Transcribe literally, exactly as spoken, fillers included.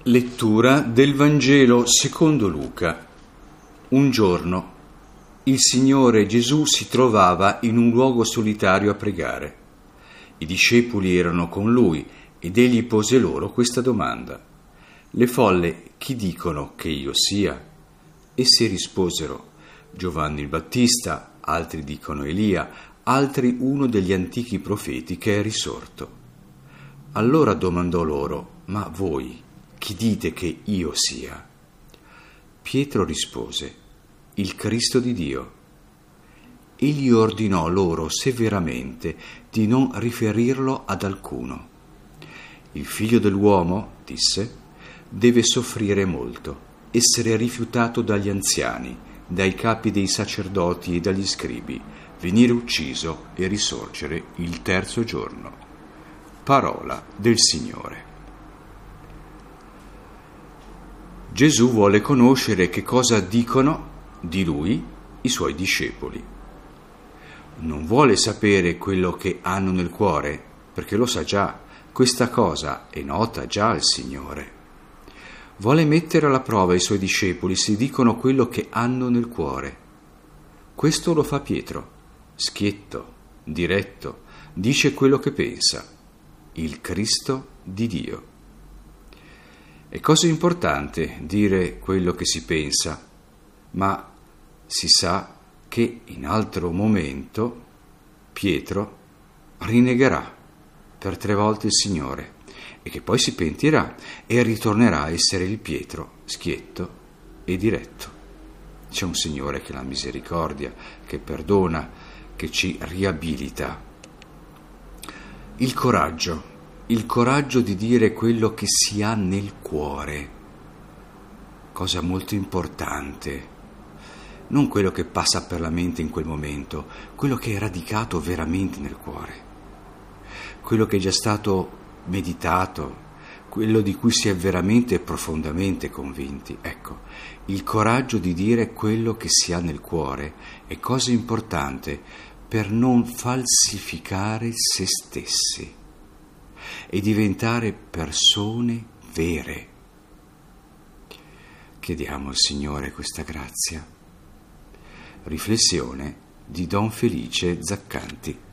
Lettura del Vangelo secondo Luca. Un giorno il Signore Gesù si trovava in un luogo solitario a pregare. I discepoli erano con lui ed egli pose loro questa domanda: le folle chi dicono che io sia? Essi risposero: Giovanni il Battista, altri dicono Elia, altri uno degli antichi profeti che è risorto. Allora domandò loro: ma voi chi dite che io sia? Pietro rispose: il Cristo di Dio. Egli ordinò loro severamente di non riferirlo ad alcuno. Il figlio dell'uomo, disse, deve soffrire molto, essere rifiutato dagli anziani, dai capi dei sacerdoti e dagli scribi, venire ucciso e risorgere il terzo giorno. Parola del Signore. Gesù vuole conoscere che cosa dicono di lui i suoi discepoli. Non vuole sapere quello che hanno nel cuore, perché lo sa già, questa cosa è nota già al Signore. Vuole mettere alla prova i suoi discepoli se dicono quello che hanno nel cuore. Questo lo fa Pietro, schietto, diretto, dice quello che pensa, il Cristo di Dio. È cosa importante dire quello che si pensa, ma si sa che in altro momento Pietro rinnegherà per tre volte il Signore e che poi si pentirà e ritornerà a essere il Pietro schietto e diretto. C'è un Signore che ha misericordia, che perdona, che ci riabilita. Il coraggio. Il coraggio di dire quello che si ha nel cuore, cosa molto importante, non quello che passa per la mente in quel momento, quello che è radicato veramente nel cuore, quello che è già stato meditato, quello di cui si è veramente e profondamente convinti. Ecco, il coraggio di dire quello che si ha nel cuore è cosa importante per non falsificare se stessi e diventare persone vere. Chiediamo al Signore questa grazia. Riflessione di Don Felice Zaccanti.